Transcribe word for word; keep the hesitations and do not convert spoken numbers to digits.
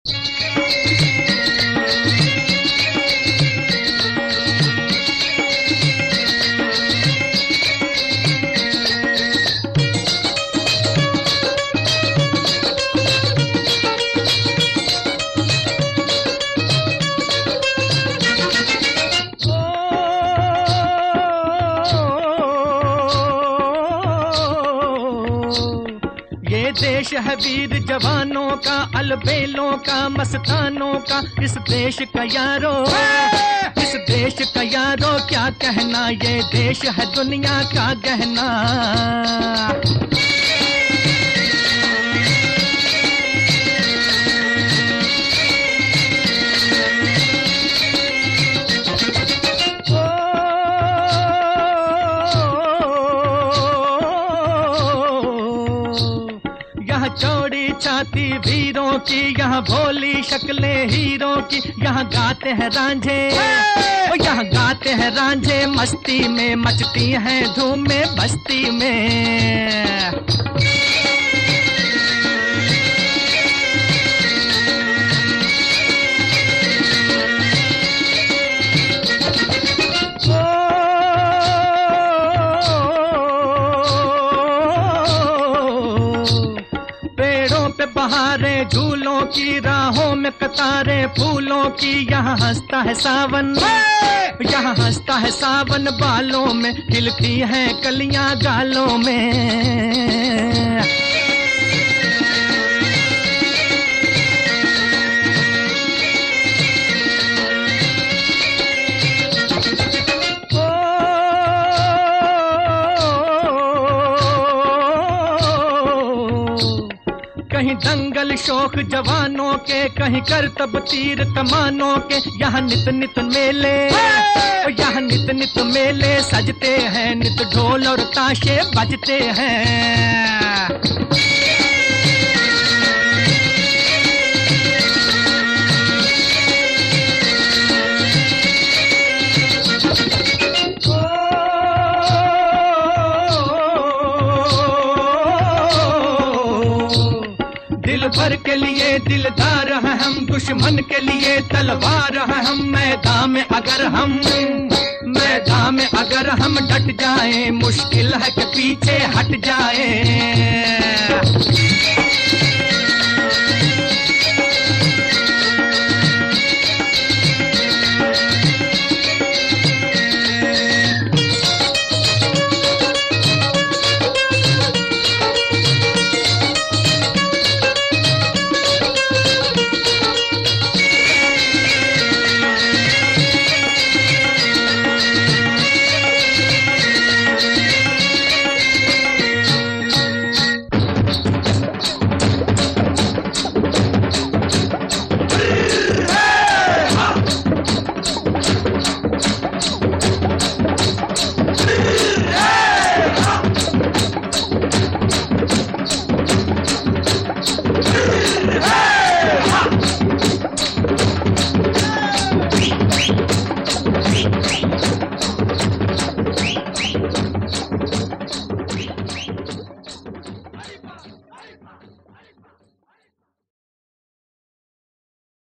देश है वीर जवानों का, अलबेलों का, मस्तानों का, इस देश का यारो, इस देश का यारो क्या कहना, ये देश है दुनिया का गहना। चौड़ी छाती वीरों की, यहाँ भोली शक्लें हीरों की, यहाँ गाते हैं रांझे, यहाँ गाते हैं रांझे मस्ती में, मचती हैं धूम में बस्ती में। बहारें झूलों की, राहों में कतारें फूलों की, यहाँ हंसता है सावन, यहाँ हंसता है सावन बालों में, खिलती हैं कलियां गालों में। कहीं दंगल शौक जवानों के, कहीं करतब तीर कमानों के, यहाँ नित नित मेले, यहाँ नित नित मेले सजते हैं, नित ढोल और ताशे बजते हैं। दिल भर के लिए दिलदार हैं हम, दुश्मन के लिए तलवार हैं हम, मैदान में अगर हम मैदान में अगर हम डट जाएं, मुश्किल है कि पीछे हट जाएं।